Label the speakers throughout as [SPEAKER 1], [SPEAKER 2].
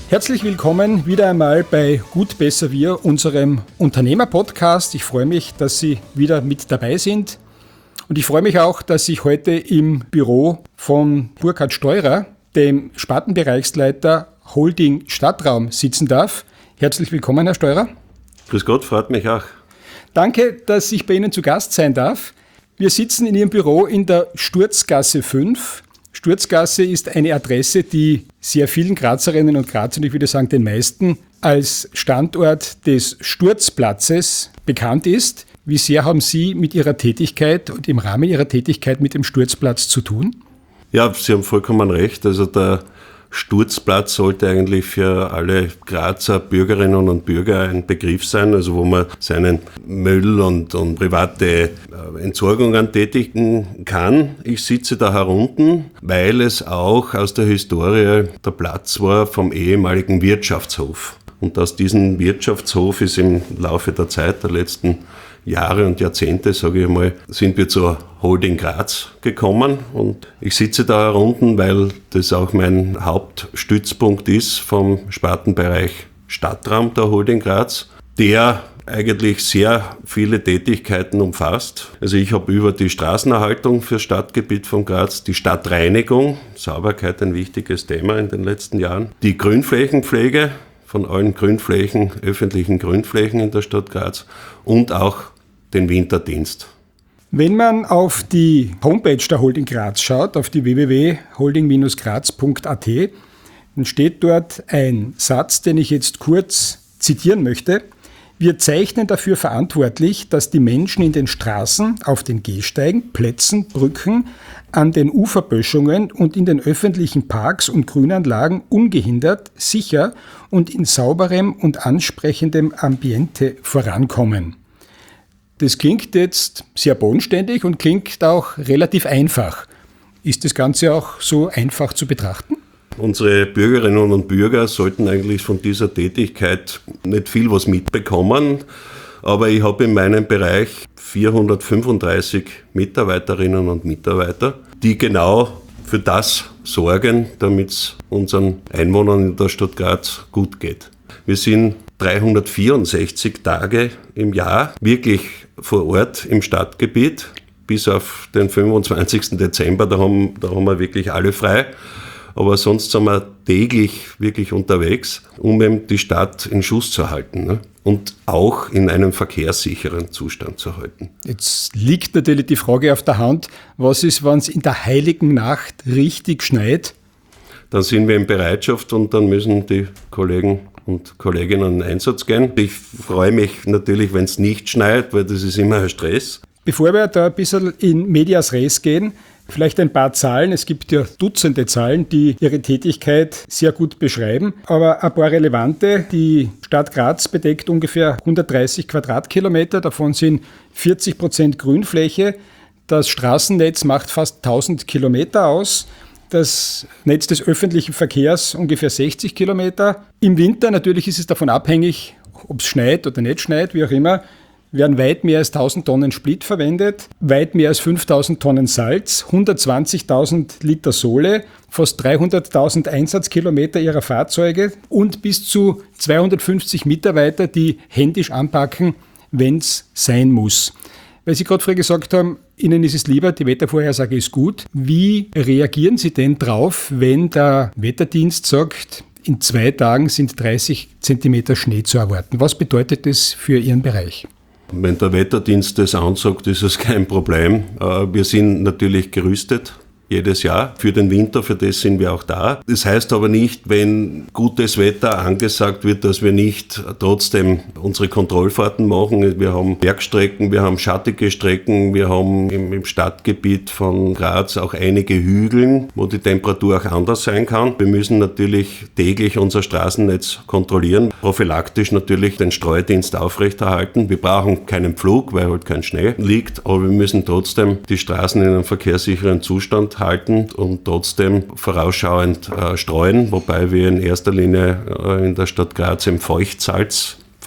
[SPEAKER 1] Herzlich willkommen wieder einmal bei Gut, Besser, Wir, unserem Unternehmer-Podcast. Ich freue mich, dass Sie wieder mit dabei sind. Und ich freue mich auch, dass ich heute im Büro von Burkhard Steurer, dem Spartenbereichsleiter Holding Stadtraum, sitzen darf. Herzlich willkommen, Herr Steurer.
[SPEAKER 2] Grüß Gott, freut mich auch.
[SPEAKER 1] Danke, dass ich bei Ihnen zu Gast sein darf. Wir sitzen in Ihrem Büro in der Sturzgasse 5. Sturzgasse ist eine Adresse, die sehr vielen Grazerinnen und Grazern, ich würde sagen den meisten, als Standort des Sturzplatzes bekannt ist. Wie sehr haben Sie mit Ihrer Tätigkeit und im Rahmen Ihrer Tätigkeit mit dem Sturzplatz zu tun?
[SPEAKER 2] Ja, Sie haben vollkommen recht. Also der Sturzplatz sollte eigentlich für alle Grazer Bürgerinnen und Bürger ein Begriff sein, also wo man seinen Müll und private Entsorgungen tätigen kann. Ich sitze da herunten, weil es auch aus der Historie der Platz war vom ehemaligen Wirtschaftshof. Und aus diesem Wirtschaftshof ist im Laufe der Zeit, der letzten Jahre und Jahrzehnte, sage ich mal, sind wir zur Holding Graz gekommen und ich sitze da herunten, weil das auch mein Hauptstützpunkt ist vom Spartenbereich Stadtraum der Holding Graz, der eigentlich sehr viele Tätigkeiten umfasst. Also ich habe über die Straßenerhaltung für das Stadtgebiet von Graz, die Stadtreinigung, Sauberkeit ein wichtiges Thema in den letzten Jahren, die Grünflächenpflege von allen Grünflächen, öffentlichen Grünflächen in der Stadt Graz und auch den Winterdienst.
[SPEAKER 1] Wenn man auf die Homepage der Holding Graz schaut, auf die www.holding-graz.at, dann steht dort ein Satz, den ich jetzt kurz zitieren möchte. Wir zeichnen dafür verantwortlich, dass die Menschen in den Straßen, auf den Gehsteigen, Plätzen, Brücken, an den Uferböschungen und in den öffentlichen Parks und Grünanlagen ungehindert, sicher und in sauberem und ansprechendem Ambiente vorankommen. Das klingt jetzt sehr bodenständig und klingt auch relativ einfach. Ist das Ganze auch so einfach zu betrachten?
[SPEAKER 2] Unsere Bürgerinnen und Bürger sollten eigentlich von dieser Tätigkeit nicht viel was mitbekommen, aber ich habe in meinem Bereich 435 Mitarbeiterinnen und Mitarbeiter, die genau für das sorgen, damit es unseren Einwohnern in der Stadt Graz gut geht. Wir sind 364 Tage im Jahr wirklich vor Ort im Stadtgebiet, bis auf den 25. Dezember, da haben wir wirklich alle frei. Aber sonst sind wir täglich wirklich unterwegs, um eben die Stadt in Schuss zu halten, ne? Und auch in einem verkehrssicheren Zustand zu halten.
[SPEAKER 1] Jetzt liegt natürlich die Frage auf der Hand, was ist, wenn es in der heiligen Nacht richtig schneit?
[SPEAKER 2] Dann sind wir in Bereitschaft und dann müssen die Kollegen und Kolleginnen in Einsatz gehen. Ich freue mich natürlich, wenn es nicht schneit, weil das ist immer ein Stress.
[SPEAKER 1] Bevor wir da ein bisschen in Medias Res gehen, vielleicht ein paar Zahlen. Es gibt ja Dutzende Zahlen, die Ihre Tätigkeit sehr gut beschreiben. Aber ein paar relevante. Die Stadt Graz bedeckt ungefähr 130 Quadratkilometer. Davon sind 40% Grünfläche. Das Straßennetz macht fast 1000 Kilometer aus. Das Netz des öffentlichen Verkehrs ungefähr 60 Kilometer. Im Winter, natürlich ist es davon abhängig, ob es schneit oder nicht schneit, wie auch immer, werden weit mehr als 1000 Tonnen Split verwendet, weit mehr als 5000 Tonnen Salz, 120.000 Liter Sohle, fast 300.000 Einsatzkilometer ihrer Fahrzeuge und bis zu 250 Mitarbeiter, die händisch anpacken, wenn es sein muss. Weil Sie gerade vorher gesagt haben, Ihnen ist es lieber, die Wettervorhersage ist gut. Wie reagieren Sie denn drauf, wenn der Wetterdienst sagt, in 2 Tagen sind 30 Zentimeter Schnee zu erwarten? Was bedeutet das für Ihren Bereich?
[SPEAKER 2] Wenn der Wetterdienst das ansagt, ist es kein Problem. Wir sind natürlich gerüstet. Jedes Jahr. Für den Winter, für das sind wir auch da. Das heißt aber nicht, wenn gutes Wetter angesagt wird, dass wir nicht trotzdem unsere Kontrollfahrten machen. Wir haben Bergstrecken, wir haben schattige Strecken, wir haben im Stadtgebiet von Graz auch einige Hügel, wo die Temperatur auch anders sein kann. Wir müssen natürlich täglich unser Straßennetz kontrollieren, prophylaktisch natürlich den Streudienst aufrechterhalten. Wir brauchen keinen Pflug, weil halt kein Schnee liegt, aber wir müssen trotzdem die Straßen in einem verkehrssicheren Zustand halten und trotzdem vorausschauend streuen, wobei wir in erster Linie in der Stadt Graz im Feuchtsalz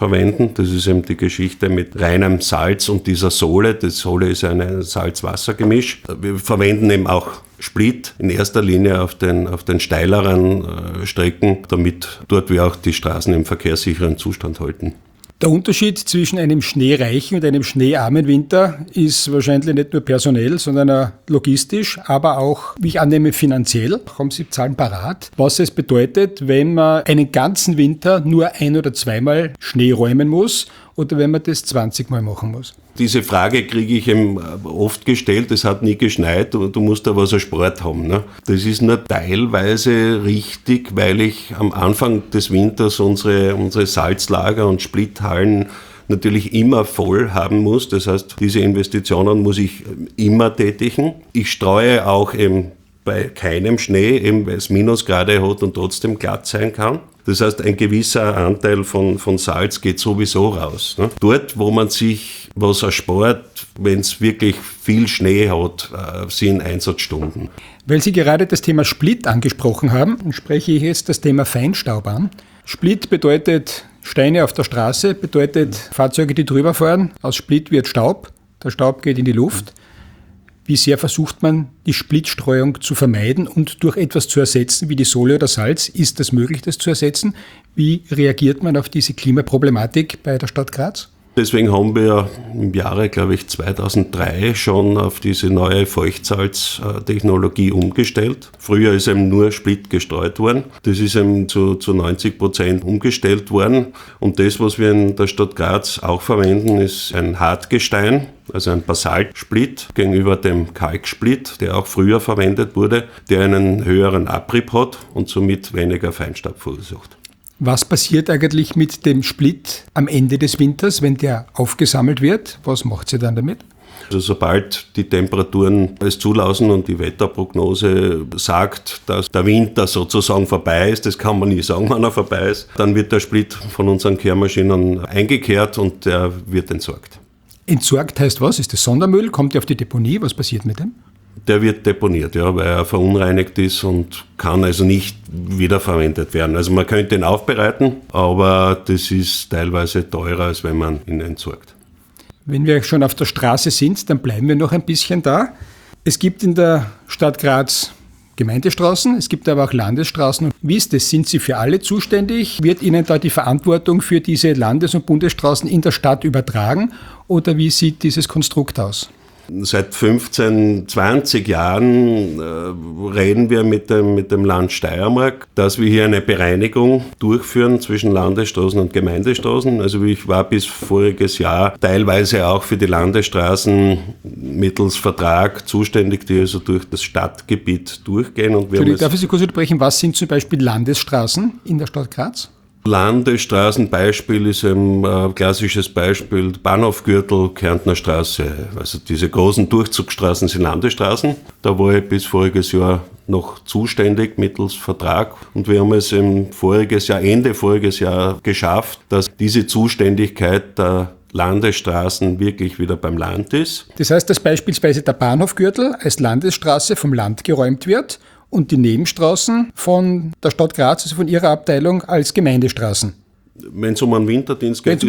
[SPEAKER 2] verwenden. Das ist eben die Geschichte mit reinem Salz und dieser Sohle. Die Sohle ist ein Salz-Wasser-Gemisch. Wir verwenden eben auch Split in erster Linie auf den steileren Strecken, damit dort wir auch die Straßen im verkehrssicheren Zustand halten.
[SPEAKER 1] Der Unterschied zwischen einem schneereichen und einem schneearmen Winter ist wahrscheinlich nicht nur personell, sondern auch logistisch, aber auch, wie ich annehme, finanziell. Haben Sie Zahlen parat, was es bedeutet, wenn man einen ganzen Winter nur 1- oder 2-mal Schnee räumen muss oder wenn man das 20-mal machen muss?
[SPEAKER 2] Diese Frage kriege ich oft gestellt, es hat nie geschneit und du musst da was an Sport haben. Ne? Das ist nur teilweise richtig, weil ich am Anfang des Winters unsere Salzlager und Splithallen natürlich immer voll haben muss. Das heißt, diese Investitionen muss ich immer tätigen. Ich streue auch eben bei keinem Schnee, eben weil es Minusgrade hat und trotzdem glatt sein kann. Das heißt, ein gewisser Anteil von Salz geht sowieso raus. Ne? Dort, wo man sich was erspart, wenn es wirklich viel Schnee hat, sind Einsatzstunden.
[SPEAKER 1] Weil Sie gerade das Thema Split angesprochen haben, spreche ich jetzt das Thema Feinstaub an. Split bedeutet Steine auf der Straße, bedeutet Fahrzeuge, die drüber fahren. Aus Split wird Staub, der Staub geht in die Luft. Wie sehr versucht man, die Splitstreuung zu vermeiden und durch etwas zu ersetzen, wie die Sohle oder Salz? Ist es möglich, das zu ersetzen? Wie reagiert man auf diese Klimaproblematik bei der Stadt Graz?
[SPEAKER 2] Deswegen haben wir im Jahre, glaube ich, 2003 schon auf diese neue Feuchtsalztechnologie umgestellt. Früher ist eben nur Split gestreut worden. Das ist eben zu 90% umgestellt worden. Und das, was wir in der Stadt Graz auch verwenden, ist ein Hartgestein, also ein Basaltsplit gegenüber dem Kalksplit, der auch früher verwendet wurde, der einen höheren Abrieb hat und somit weniger Feinstaub verursacht.
[SPEAKER 1] Was passiert eigentlich mit dem Split am Ende des Winters, wenn der aufgesammelt wird? Was macht sie dann damit?
[SPEAKER 2] Also sobald die Temperaturen es zulassen und die Wetterprognose sagt, dass der Winter sozusagen vorbei ist, das kann man nie sagen, wann er vorbei ist, dann wird der Split von unseren Kehrmaschinen eingekehrt und der wird entsorgt.
[SPEAKER 1] Entsorgt heißt was? Ist das Sondermüll? Kommt der auf die Deponie? Was passiert mit dem?
[SPEAKER 2] Der wird deponiert, ja, weil er verunreinigt ist und kann also nicht wiederverwendet werden. Also man könnte ihn aufbereiten, aber das ist teilweise teurer, als wenn man ihn entsorgt.
[SPEAKER 1] Wenn wir schon auf der Straße sind, dann bleiben wir noch ein bisschen da. Es gibt in der Stadt Graz Gemeindestraßen, es gibt aber auch Landesstraßen. Wie ist das? Sind Sie für alle zuständig? Wird Ihnen da die Verantwortung für diese Landes- und Bundesstraßen in der Stadt übertragen oder wie sieht dieses Konstrukt aus?
[SPEAKER 2] Seit 15, 20 Jahren reden wir mit dem Land Steiermark, dass wir hier eine Bereinigung durchführen zwischen Landesstraßen und Gemeindestraßen. Also ich war bis voriges Jahr teilweise auch für die Landesstraßen mittels Vertrag zuständig, die also durch das Stadtgebiet durchgehen. Und
[SPEAKER 1] darf ich Sie kurz unterbrechen? Was sind zum Beispiel Landesstraßen in der Stadt Graz?
[SPEAKER 2] Landesstraßenbeispiel ist ein klassisches Beispiel, Bahnhofgürtel, Kärntner Straße. Also diese großen Durchzugsstraßen sind Landesstraßen. Da war ich bis voriges Jahr noch zuständig mittels Vertrag. Und wir haben es Ende voriges Jahr geschafft, dass diese Zuständigkeit der Landesstraßen wirklich wieder beim Land ist.
[SPEAKER 1] Das heißt, dass beispielsweise der Bahnhofgürtel als Landesstraße vom Land geräumt wird und die Nebenstraßen von der Stadt Graz, also von Ihrer Abteilung, als Gemeindestraßen.
[SPEAKER 2] Wenn es um einen Winterdienst geht,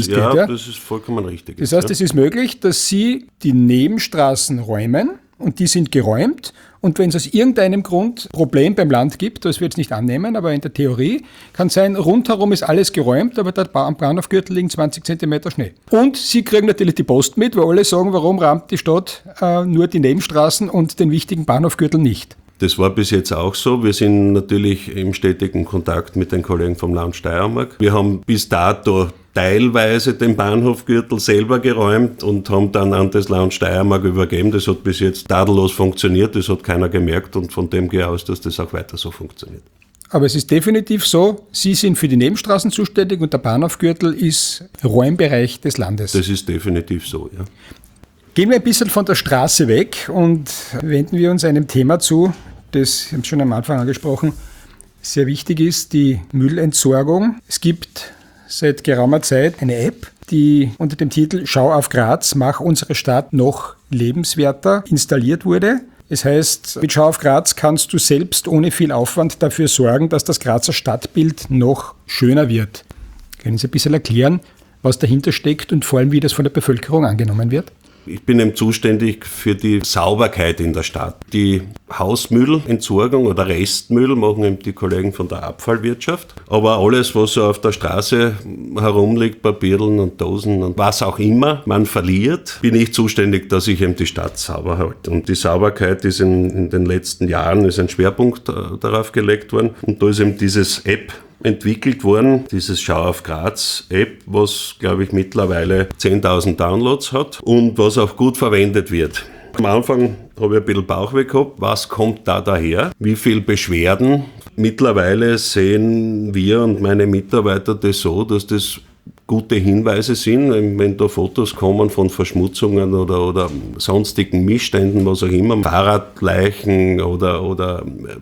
[SPEAKER 2] das ist vollkommen richtig.
[SPEAKER 1] Das heißt, es ist möglich, dass Sie die Nebenstraßen räumen und die sind geräumt. Und wenn es aus irgendeinem Grund Problem beim Land gibt, das wir jetzt nicht annehmen, aber in der Theorie kann sein, rundherum ist alles geräumt, aber am Bahnhofgürtel liegen 20 cm Schnee. Und Sie kriegen natürlich die Post mit, weil alle sagen, warum räumt die Stadt nur die Nebenstraßen und den wichtigen Bahnhofgürtel nicht.
[SPEAKER 2] Das war bis jetzt auch so. Wir sind natürlich im stetigen Kontakt mit den Kollegen vom Land Steiermark. Wir haben bis dato teilweise den Bahnhofgürtel selber geräumt und haben dann an das Land Steiermark übergeben. Das hat bis jetzt tadellos funktioniert, das hat keiner gemerkt und von dem gehe ich aus, dass das auch weiter so funktioniert.
[SPEAKER 1] Aber es ist definitiv so, Sie sind für die Nebenstraßen zuständig und der Bahnhofgürtel ist Räumbereich des Landes.
[SPEAKER 2] Das ist definitiv so, ja.
[SPEAKER 1] Gehen wir ein bisschen von der Straße weg und wenden wir uns einem Thema zu, das, ich habe es schon am Anfang angesprochen, sehr wichtig ist, die Müllentsorgung. Es gibt seit geraumer Zeit eine App, die unter dem Titel Schau auf Graz, mach unsere Stadt noch lebenswerter installiert wurde. Es heißt, mit Schau auf Graz kannst du selbst ohne viel Aufwand dafür sorgen, dass das Grazer Stadtbild noch schöner wird. Können Sie ein bisschen erklären, was dahinter steckt und vor allem, wie das von der Bevölkerung angenommen wird?
[SPEAKER 2] Ich bin eben zuständig für die Sauberkeit in der Stadt. Die Hausmüllentsorgung oder Restmüll machen eben die Kollegen von der Abfallwirtschaft. Aber alles, was so auf der Straße herumliegt, Papierlen und Dosen und was auch immer man verliert, bin ich zuständig, dass ich eben die Stadt sauber halte. Und die Sauberkeit ist in den letzten Jahren ist ein Schwerpunkt darauf gelegt worden. Und da ist eben dieses App entwickelt worden, dieses Schau auf Graz App, was, glaube ich, mittlerweile 10.000 Downloads hat und was auch gut verwendet wird. Am Anfang habe ich ein bisschen Bauchweh gehabt. Was kommt da daher? Wie viel Beschwerden? Mittlerweile sehen wir und meine Mitarbeiter das so, dass das gute Hinweise sind, wenn da Fotos kommen von Verschmutzungen oder sonstigen Missständen, was auch immer, Fahrradleichen oder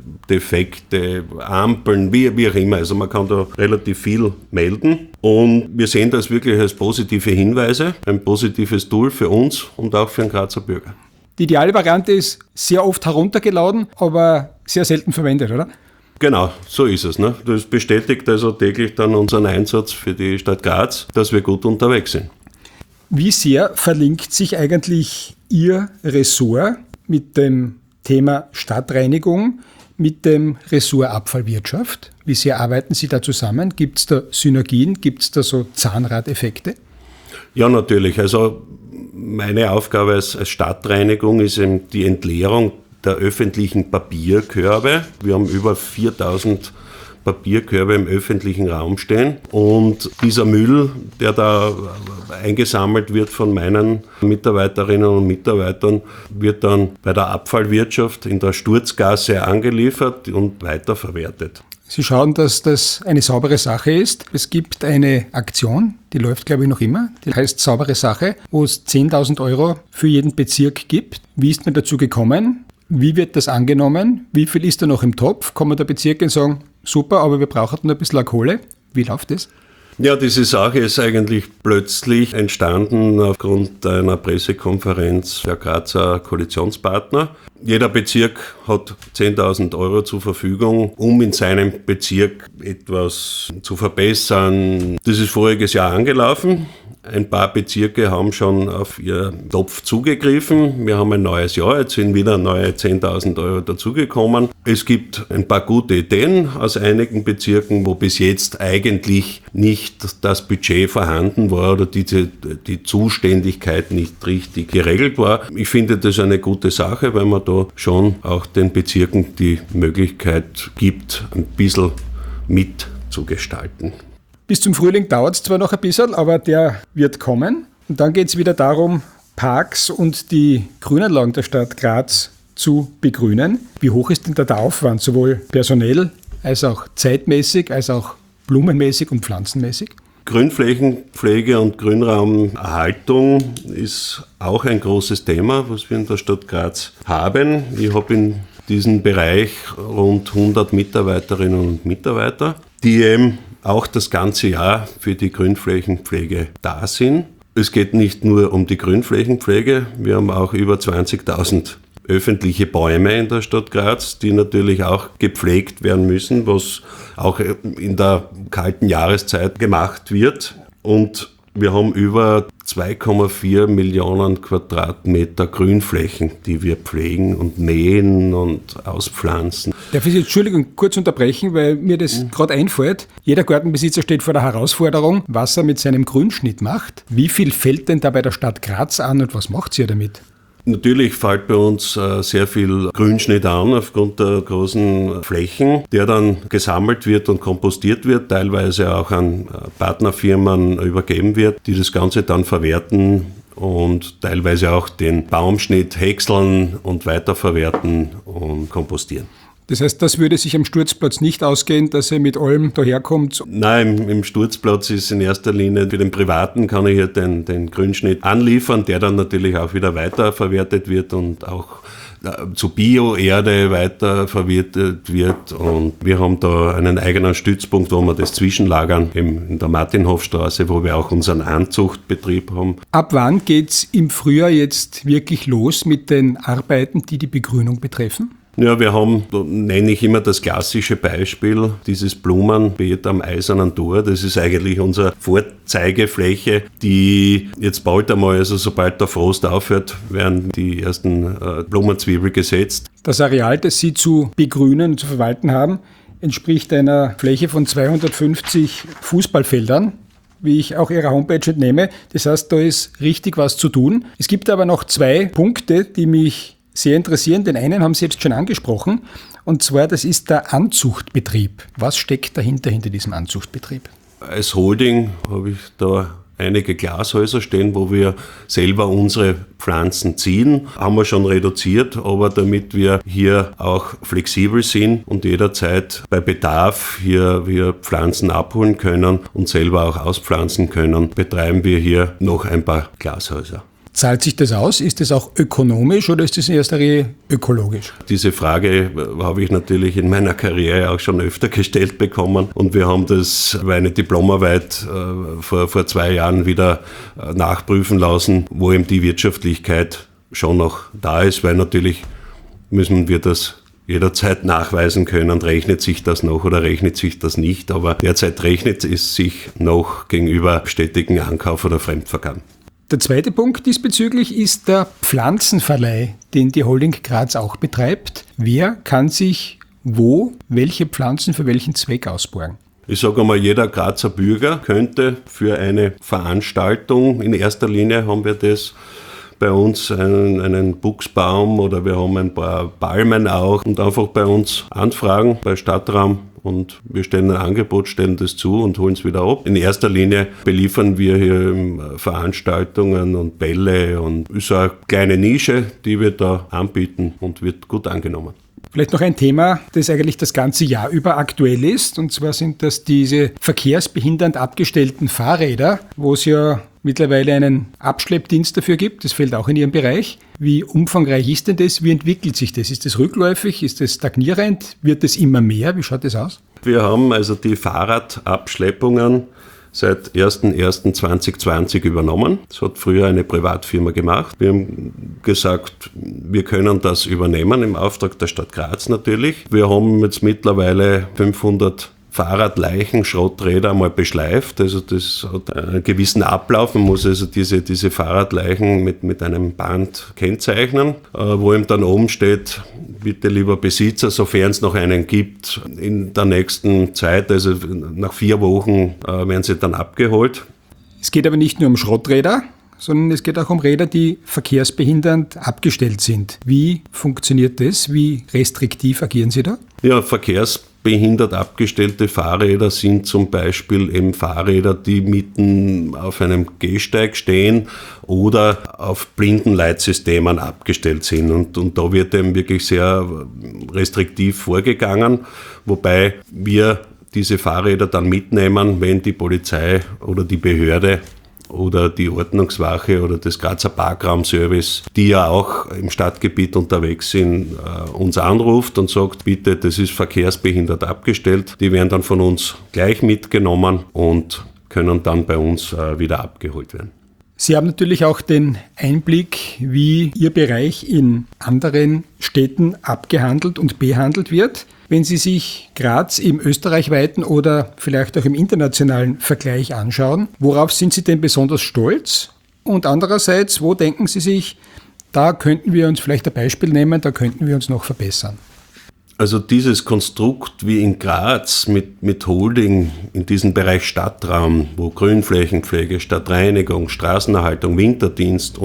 [SPEAKER 2] defekte Ampeln, wie auch immer. Also man kann da relativ viel melden und wir sehen das wirklich als positive Hinweise, ein positives Tool für uns und auch für den Grazer Bürger.
[SPEAKER 1] Die ideale Variante ist sehr oft heruntergeladen, aber sehr selten verwendet, oder?
[SPEAKER 2] Genau, so ist es. Ne? Das bestätigt also täglich dann unseren Einsatz für die Stadt Graz, dass wir gut unterwegs sind.
[SPEAKER 1] Wie sehr verlinkt sich eigentlich Ihr Ressort mit dem Thema Stadtreinigung, mit dem Ressort Abfallwirtschaft? Wie sehr arbeiten Sie da zusammen? Gibt es da Synergien? Gibt es da so Zahnradeffekte?
[SPEAKER 2] Ja, natürlich. Also meine Aufgabe als Stadtreinigung ist eben die Entleerung der öffentlichen Papierkörbe. Wir haben über 4.000 Papierkörbe im öffentlichen Raum stehen und dieser Müll, der da eingesammelt wird von meinen Mitarbeiterinnen und Mitarbeitern, wird dann bei der Abfallwirtschaft in der Sturzgasse angeliefert und weiterverwertet.
[SPEAKER 1] Sie schauen, dass das eine saubere Sache ist. Es gibt eine Aktion, die läuft, glaube ich, noch immer. Die heißt Saubere Sache, wo es 10.000 € für jeden Bezirk gibt. Wie ist man dazu gekommen? Wie wird das angenommen? Wie viel ist da noch im Topf? Kommen der Bezirke und sagen, super, aber wir brauchen noch ein bisschen Kohle. Wie läuft das?
[SPEAKER 2] Ja, diese Sache ist eigentlich plötzlich entstanden aufgrund einer Pressekonferenz der Grazer Koalitionspartner. Jeder Bezirk hat 10.000 € zur Verfügung, um in seinem Bezirk etwas zu verbessern. Das ist voriges Jahr angelaufen. Ein paar Bezirke haben schon auf ihr Topf zugegriffen. Wir haben ein neues Jahr, jetzt sind wieder neue 10.000 € dazugekommen. Es gibt ein paar gute Ideen aus einigen Bezirken, wo bis jetzt eigentlich nicht das Budget vorhanden war oder die Zuständigkeit nicht richtig geregelt war. Ich finde das eine gute Sache, weil man da schon auch den Bezirken die Möglichkeit gibt, ein bisschen mitzugestalten.
[SPEAKER 1] Bis zum Frühling dauert es zwar noch ein bisschen, aber der wird kommen. Und dann geht es wieder darum, Parks und die Grünanlagen der Stadt Graz zu begrünen. Wie hoch ist denn da der Aufwand, sowohl personell als auch zeitmäßig, als auch blumenmäßig und pflanzenmäßig?
[SPEAKER 2] Grünflächenpflege und Grünraumerhaltung ist auch ein großes Thema, was wir in der Stadt Graz haben. Ich habe in diesem Bereich rund 100 Mitarbeiterinnen und Mitarbeiter, die eben auch das ganze Jahr für die Grünflächenpflege da sind. Es geht nicht nur um die Grünflächenpflege, wir haben auch über 20.000 öffentliche Bäume in der Stadt Graz, die natürlich auch gepflegt werden müssen, was auch in der kalten Jahreszeit gemacht wird. Und wir haben über 2,4 Millionen Quadratmeter Grünflächen, die wir pflegen und mähen und auspflanzen.
[SPEAKER 1] Darf ich Sie, Entschuldigung, kurz unterbrechen, weil mir das gerade einfällt. Jeder Gartenbesitzer steht vor der Herausforderung, was er mit seinem Grünschnitt macht. Wie viel fällt denn da bei der Stadt Graz an und was macht sie damit?
[SPEAKER 2] Natürlich fällt bei uns sehr viel Grünschnitt an aufgrund der großen Flächen, der dann gesammelt wird und kompostiert wird, teilweise auch an Partnerfirmen übergeben wird, die das Ganze dann verwerten und teilweise auch den Baumschnitt häckseln und weiterverwerten und kompostieren.
[SPEAKER 1] Das heißt, das würde sich am Sturzplatz nicht ausgehen, dass er mit allem daherkommt?
[SPEAKER 2] Nein, im Sturzplatz ist in erster Linie für den Privaten kann ich hier den Grünschnitt anliefern, der dann natürlich auch wieder weiterverwertet wird und auch zu Bioerde weiterverwertet wird. Und wir haben da einen eigenen Stützpunkt, wo wir das zwischenlagern, in der Martinhofstraße, wo wir auch unseren Anzuchtbetrieb haben.
[SPEAKER 1] Ab wann geht es im Frühjahr jetzt wirklich los mit den Arbeiten, die die Begrünung betreffen?
[SPEAKER 2] Ja, wir haben, da nenne ich immer das klassische Beispiel, dieses Blumenbeet am Eisernen Tor. Das ist eigentlich unsere Vorzeigefläche, die jetzt bald einmal, also sobald der Frost aufhört, werden die ersten Blumenzwiebel gesetzt.
[SPEAKER 1] Das Areal, das Sie zu begrünen und zu verwalten haben, entspricht einer Fläche von 250 Fußballfeldern, wie ich auch Ihrer Homepage entnehme. Das heißt, da ist richtig was zu tun. Es gibt aber noch 2 Punkte, die mich sehr interessieren. Den einen haben Sie jetzt schon angesprochen, und zwar, das ist der Anzuchtbetrieb. Was steckt dahinter, hinter diesem Anzuchtbetrieb?
[SPEAKER 2] Als Holding habe ich da einige Glashäuser stehen, wo wir selber unsere Pflanzen ziehen. Haben wir schon reduziert, aber damit wir hier auch flexibel sind und jederzeit bei Bedarf hier wir Pflanzen abholen können und selber auch auspflanzen können, betreiben wir hier noch ein paar Glashäuser.
[SPEAKER 1] Zahlt sich das aus? Ist das auch ökonomisch oder ist das in erster Linie ökologisch?
[SPEAKER 2] Diese Frage habe ich natürlich in meiner Karriere auch schon öfter gestellt bekommen, und wir haben das bei einer Diplomarbeit vor 2 Jahren wieder nachprüfen lassen, wo eben die Wirtschaftlichkeit schon noch da ist, weil natürlich müssen wir das jederzeit nachweisen können, rechnet sich das noch oder rechnet sich das nicht, aber derzeit rechnet es sich noch gegenüber stetigen Ankauf oder Fremdvergaben.
[SPEAKER 1] Der zweite Punkt diesbezüglich ist der Pflanzenverleih, den die Holding Graz auch betreibt. Wer kann sich welche Pflanzen für welchen Zweck ausborgen?
[SPEAKER 2] Ich sage einmal, jeder Grazer Bürger könnte für eine Veranstaltung, in erster Linie haben wir das bei uns einen Buchsbaum oder wir haben ein paar Palmen auch, und einfach bei uns anfragen, bei Stadtraum, und wir stellen ein Angebot, stellen das zu und holen es wieder ab. In erster Linie beliefern wir hier Veranstaltungen und Bälle, und ist eine kleine Nische, die wir da anbieten, und wird gut angenommen.
[SPEAKER 1] Vielleicht noch ein Thema, das eigentlich das ganze Jahr über aktuell ist, und zwar sind das diese verkehrsbehindernd abgestellten Fahrräder, wo es ja mittlerweile einen Abschleppdienst dafür gibt. Das fällt auch in Ihrem Bereich. Wie umfangreich ist denn das? Wie entwickelt sich das? Ist das rückläufig? Ist das stagnierend? Wird es immer mehr? Wie schaut das aus?
[SPEAKER 2] Wir haben also die Fahrradabschleppungen seit 01.01.2020 übernommen. Das hat früher eine Privatfirma gemacht. Wir haben gesagt, wir können das übernehmen, im Auftrag der Stadt Graz natürlich. Wir haben jetzt mittlerweile 500 Fahrradleichen, Schrotträder einmal beschleift. Also das hat einen gewissen Ablauf. Man muss also diese Fahrradleichen mit einem Band kennzeichnen, wo ihm dann oben steht, bitte lieber Besitzer, sofern es noch einen gibt, in der nächsten Zeit, also nach 4 Wochen, werden sie dann abgeholt.
[SPEAKER 1] Es geht aber nicht nur um Schrotträder, sondern es geht auch um Räder, die verkehrsbehindernd abgestellt sind. Wie funktioniert das? Wie restriktiv agieren Sie da?
[SPEAKER 2] Ja, verkehrsbehindert abgestellte Fahrräder sind zum Beispiel eben Fahrräder, die mitten auf einem Gehsteig stehen oder auf Blindenleitsystemen abgestellt sind. Und da wird eben wirklich sehr restriktiv vorgegangen, wobei wir diese Fahrräder dann mitnehmen, wenn die Polizei oder die Behörde oder die Ordnungswache oder das Grazer Parkraumservice, die ja auch im Stadtgebiet unterwegs sind, uns anruft und sagt, bitte, das ist verkehrsbehindert abgestellt. Die werden dann von uns gleich mitgenommen und können dann bei uns wieder abgeholt werden.
[SPEAKER 1] Sie haben natürlich auch den Einblick, wie Ihr Bereich in anderen Städten abgehandelt und behandelt wird. Wenn Sie sich Graz im österreichweiten oder vielleicht auch im internationalen Vergleich anschauen, worauf sind Sie denn besonders stolz? Und andererseits, wo denken Sie sich, da könnten wir uns vielleicht ein Beispiel nehmen, da könnten wir uns noch verbessern?
[SPEAKER 2] Also dieses Konstrukt wie in Graz mit Holding in diesem Bereich Stadtraum, wo Grünflächenpflege, Stadtreinigung, Straßenerhaltung, Winterdienst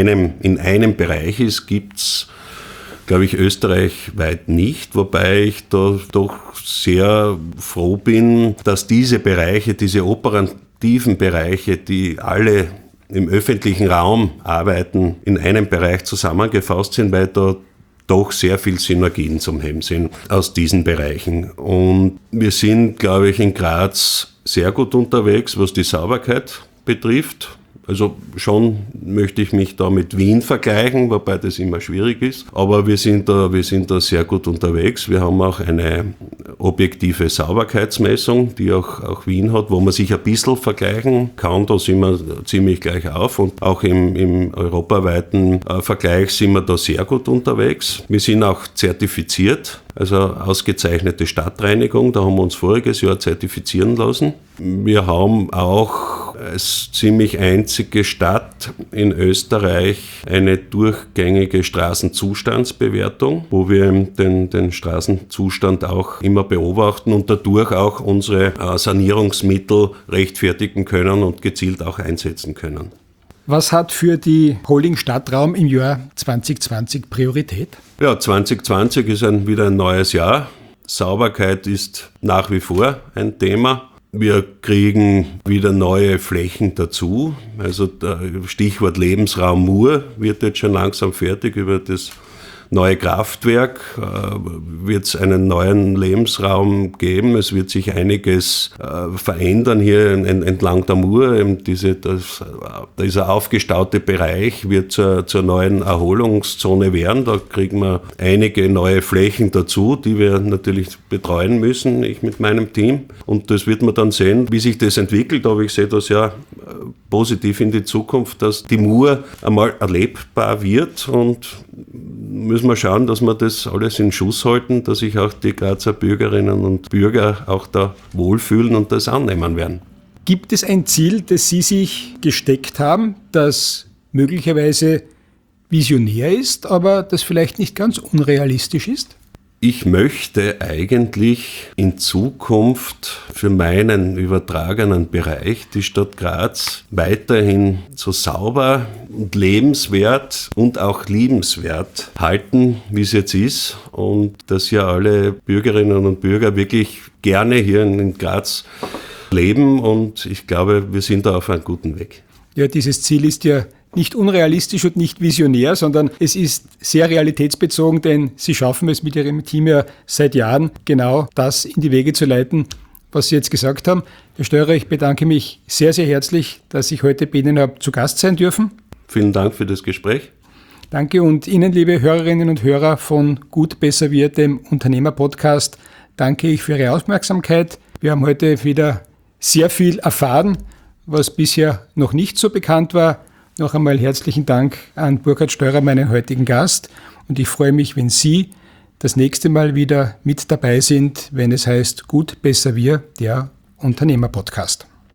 [SPEAKER 2] in einem Bereich ist, gibt's, glaube ich, österreichweit nicht, wobei ich da doch sehr froh bin, dass diese Bereiche, diese operativen Bereiche, die alle im öffentlichen Raum arbeiten, in einem Bereich zusammengefasst sind, weil da doch sehr viel Synergien zum Heben sind aus diesen Bereichen. Und wir sind, glaube ich, in Graz sehr gut unterwegs, was die Sauberkeit betrifft. Also schon möchte ich mich da mit Wien vergleichen, wobei das immer schwierig ist. Aber wir sind da sehr gut unterwegs. Wir haben auch eine objektive Sauberkeitsmessung, die auch Wien hat, wo man sich ein bisschen vergleichen kann. Da sind wir ziemlich gleich auf und auch im europaweiten Vergleich sind wir da sehr gut unterwegs. Wir sind auch zertifiziert, also ausgezeichnete Stadtreinigung, da haben wir uns voriges Jahr zertifizieren lassen. Wir haben auch als ziemlich einzige Stadt in Österreich eine durchgängige Straßenzustandsbewertung, wo wir den Straßenzustand auch immer beobachten und dadurch auch unsere Sanierungsmittel rechtfertigen können und gezielt auch einsetzen können.
[SPEAKER 1] Was hat für die Holding Stadtraum im Jahr 2020 Priorität?
[SPEAKER 2] Ja, 2020 ist wieder ein neues Jahr. Sauberkeit ist nach wie vor ein Thema. Wir kriegen wieder neue Flächen dazu. Also Stichwort Lebensraum Mur wird jetzt schon langsam fertig. Über das neue Kraftwerk wird es einen neuen Lebensraum geben. Es wird sich einiges verändern hier entlang der Mur. Dieser aufgestaute Bereich wird zur neuen Erholungszone werden. Da kriegen wir einige neue Flächen dazu, die wir natürlich betreuen müssen, ich mit meinem Team. Und das wird man dann sehen, wie sich das entwickelt. Aber ich sehe das ja positiv in die Zukunft, dass die Mur einmal erlebbar wird, und müssen wir schauen, dass wir das alles in Schuss halten, dass sich auch die Grazer Bürgerinnen und Bürger auch da wohlfühlen und das annehmen werden.
[SPEAKER 1] Gibt es ein Ziel, das Sie sich gesteckt haben, das möglicherweise visionär ist, aber das vielleicht nicht ganz unrealistisch ist?
[SPEAKER 2] Ich möchte eigentlich in Zukunft für meinen übertragenen Bereich die Stadt Graz weiterhin so sauber und lebenswert und auch liebenswert halten, wie es jetzt ist, und dass ja alle Bürgerinnen und Bürger wirklich gerne hier in Graz leben, und ich glaube, wir sind da auf einem guten Weg.
[SPEAKER 1] Ja, dieses Ziel ist ja nicht unrealistisch und nicht visionär, sondern es ist sehr realitätsbezogen, denn Sie schaffen es mit Ihrem Team ja seit Jahren, genau das in die Wege zu leiten, was Sie jetzt gesagt haben. Herr Steurer, ich bedanke mich sehr, sehr herzlich, dass ich heute bei Ihnen habe zu Gast sein dürfen.
[SPEAKER 2] Vielen Dank für das Gespräch.
[SPEAKER 1] Danke, und Ihnen, liebe Hörerinnen und Hörer von Gut, Besser, Wir, dem Unternehmer-Podcast, danke ich für Ihre Aufmerksamkeit. Wir haben heute wieder sehr viel erfahren, was bisher noch nicht so bekannt war. Noch einmal herzlichen Dank an Burkhard Steurer, meinen heutigen Gast. Und ich freue mich, wenn Sie das nächste Mal wieder mit dabei sind, wenn es heißt Gut, Besser, Wir, der Unternehmer-Podcast.